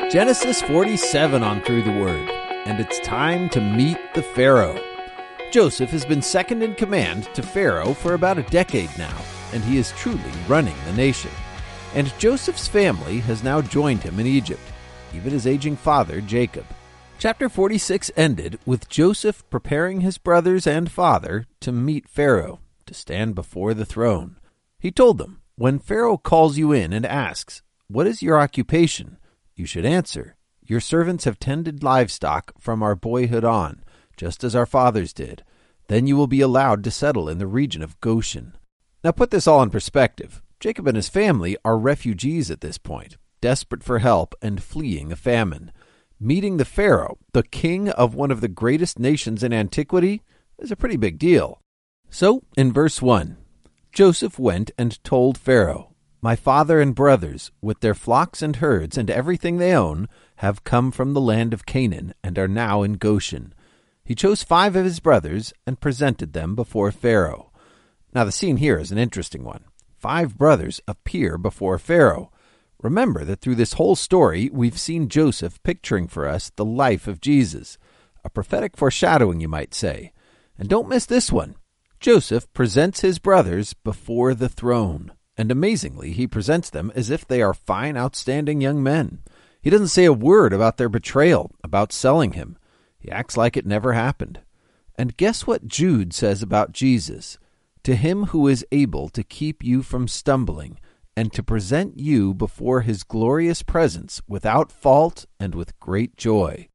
Genesis 47 on Through the Word, and it's time to meet the Pharaoh. Joseph has been second in command to Pharaoh for about a decade now, and he is truly running the nation. And Joseph's family has now joined him in Egypt, even his aging father Jacob. Chapter 46 ended with Joseph preparing his brothers and father to meet Pharaoh, to stand before the throne. He told them, "When Pharaoh calls you in and asks, 'What is your occupation?' you should answer, 'Your servants have tended livestock from our boyhood on, just as our fathers did. Then you will be allowed to settle in the region of Goshen.'" Now put this all in perspective. Jacob and his family are refugees at this point, desperate for help and fleeing a famine. Meeting the Pharaoh, the king of one of the greatest nations in antiquity, is a pretty big deal. So, in verse 1, Joseph went and told Pharaoh, "My father and brothers, with their flocks and herds and everything they own, have come from the land of Canaan and are now in Goshen." He chose 5 of his brothers and presented them before Pharaoh. Now the scene here is an interesting one. 5 brothers appear before Pharaoh. Remember that through this whole story, we've seen Joseph picturing for us the life of Jesus. A prophetic foreshadowing, you might say. And don't miss this one. Joseph presents his brothers before the throne. And amazingly, he presents them as if they are fine, outstanding young men. He doesn't say a word about their betrayal, about selling him. He acts like it never happened. And guess what Jude says about Jesus? "To him who is able to keep you from stumbling, and to present you before his glorious presence without fault and with great joy."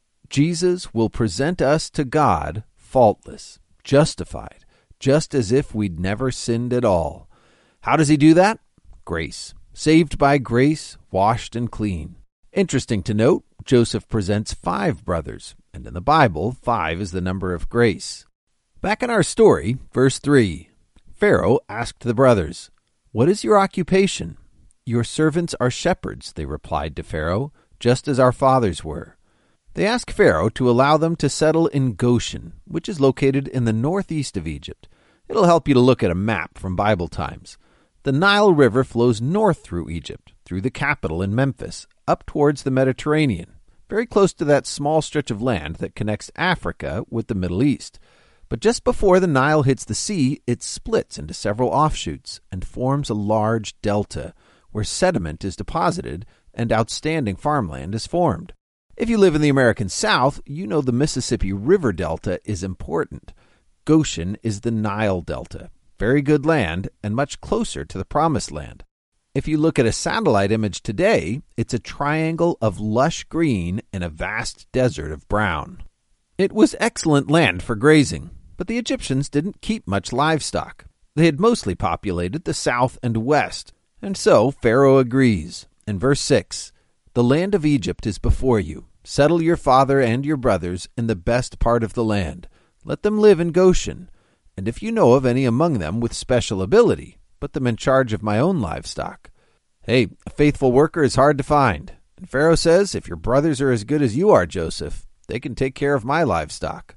Jesus will present us to God faultless, justified, just as if we'd never sinned at all. How does he do that? Grace. Saved by grace, washed and clean. Interesting to note, Joseph presents 5 brothers, and in the Bible, 5 is the number of grace. Back in our story, verse 3, Pharaoh asked the brothers, "What is your occupation?" "Your servants are shepherds," they replied to Pharaoh, "just as our fathers were." They asked Pharaoh to allow them to settle in Goshen, which is located in the northeast of Egypt. It'll help you to look at a map from Bible times. The Nile River flows north through Egypt, through the capital in Memphis, up towards the Mediterranean, very close to that small stretch of land that connects Africa with the Middle East. But just before the Nile hits the sea, it splits into several offshoots and forms a large delta where sediment is deposited and outstanding farmland is formed. If you live in the American South, you know the Mississippi River Delta is important. Goshen is the Nile Delta. Very good land and much closer to the Promised Land. If you look at a satellite image today, it's a triangle of lush green in a vast desert of brown. It was excellent land for grazing, but the Egyptians didn't keep much livestock. They had mostly populated the south and west, and so Pharaoh agrees. In verse 6, "The land of Egypt is before you. Settle your father and your brothers in the best part of the land. Let them live in Goshen. And if you know of any among them with special ability, put them in charge of my own livestock." Hey, a faithful worker is hard to find. And Pharaoh says, if your brothers are as good as you are, Joseph, they can take care of my livestock.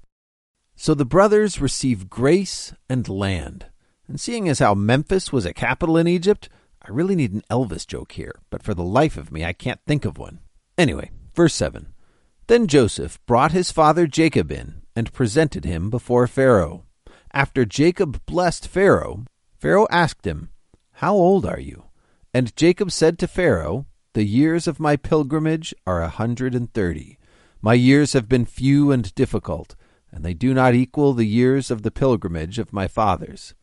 So the brothers receive grace and land. And seeing as how Memphis was a capital in Egypt, I really need an Elvis joke here, but for the life of me, I can't think of one. Anyway, verse 7. "Then Joseph brought his father Jacob in and presented him before Pharaoh. After Jacob blessed Pharaoh, Pharaoh asked him, 'How old are you?' And Jacob said to Pharaoh, 'The years of my pilgrimage are 130. My years have been few and difficult, and they do not equal the years of the pilgrimage of my fathers.'"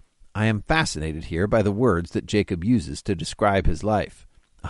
I am fascinated here by the words that Jacob uses to describe his life.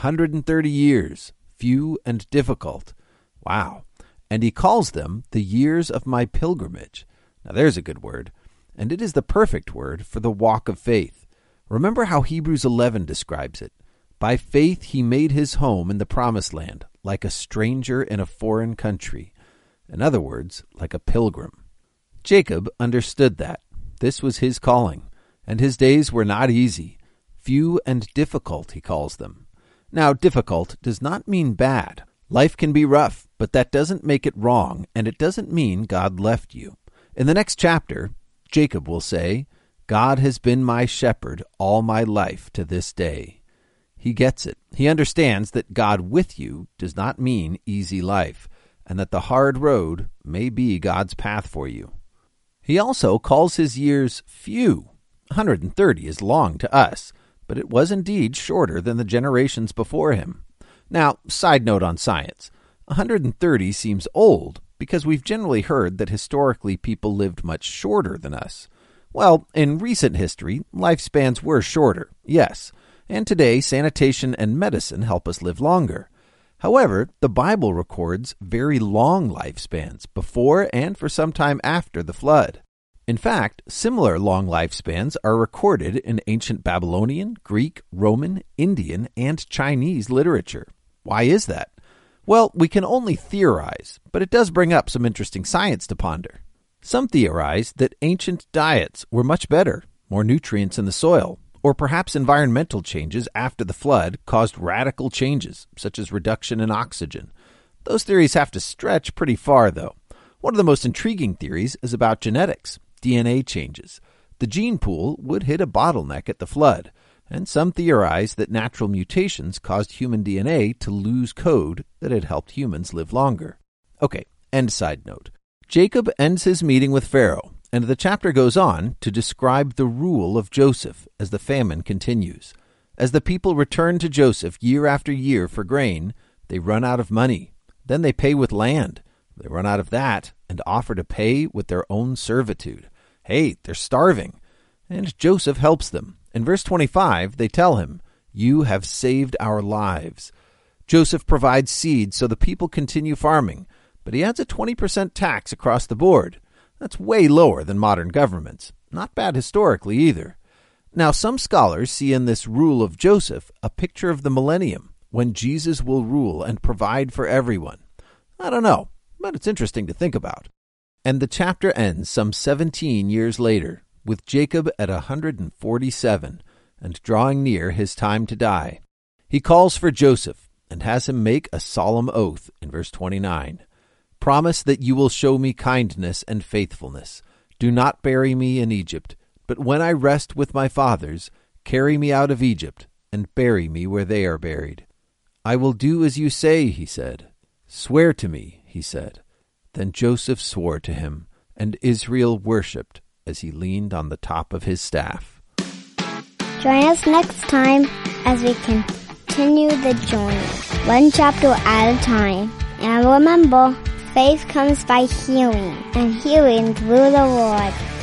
130 years, few and difficult. Wow. And he calls them the years of my pilgrimage. Now there's a good word. And it is the perfect word for the walk of faith. Remember how Hebrews 11 describes it. "By faith he made his home in the promised land, like a stranger in a foreign country." In other words, like a pilgrim. Jacob understood that. This was his calling, and his days were not easy. Few and difficult, he calls them. Now, difficult does not mean bad. Life can be rough, but that doesn't make it wrong, and it doesn't mean God left you. In the next chapter, Jacob will say, "God has been my shepherd all my life to this day." He He gets it. He understands that God with you does not mean easy life, and that the hard road may be God's path for you. He also calls his years few. 130 is long to us, but it was indeed shorter than the generations before him. Now, side note on science. 130 seems old because we've generally heard that historically people lived much shorter than us. Well, in recent history, lifespans were shorter, yes, and today sanitation and medicine help us live longer. However, the Bible records very long lifespans before and for some time after the flood. In fact, similar long lifespans are recorded in ancient Babylonian, Greek, Roman, Indian, and Chinese literature. Why is that? Well, we can only theorize, but it does bring up some interesting science to ponder. Some theorize that ancient diets were much better, more nutrients in the soil, or perhaps environmental changes after the flood caused radical changes, such as reduction in oxygen. Those theories have to stretch pretty far, though. One of the most intriguing theories is about genetics, DNA changes. The gene pool would hit a bottleneck at the flood, and some theorize that natural mutations caused human DNA to lose code that had helped humans live longer. Okay, end side note. Jacob ends his meeting with Pharaoh, and the chapter goes on to describe the rule of Joseph as the famine continues. As the people return to Joseph year after year for grain, they run out of money. Then they pay with land. They run out of that and offer to pay with their own servitude. Hey, they're starving. And Joseph helps them. In verse 25, they tell him, "You have saved our lives." Joseph provides seed so the people continue farming, but he adds a 20% tax across the board. That's way lower than modern governments. Not bad historically either. Now, some scholars see in this rule of Joseph a picture of the millennium, when Jesus will rule and provide for everyone. I don't know, but it's interesting to think about. And the chapter ends some 17 years later, with Jacob at 147 and drawing near his time to die. He calls for Joseph and has him make a solemn oath in verse 29. "Promise that you will show me kindness and faithfulness. Do not bury me in Egypt, but when I rest with my fathers, carry me out of Egypt and bury me where they are buried." "I will do as you say," he said. "Swear to me," he said. Then Joseph swore to him, and Israel worshipped as he leaned on the top of his staff. Join us next time as we continue the journey, one chapter at a time. And remember, faith comes by hearing, and hearing through the Word.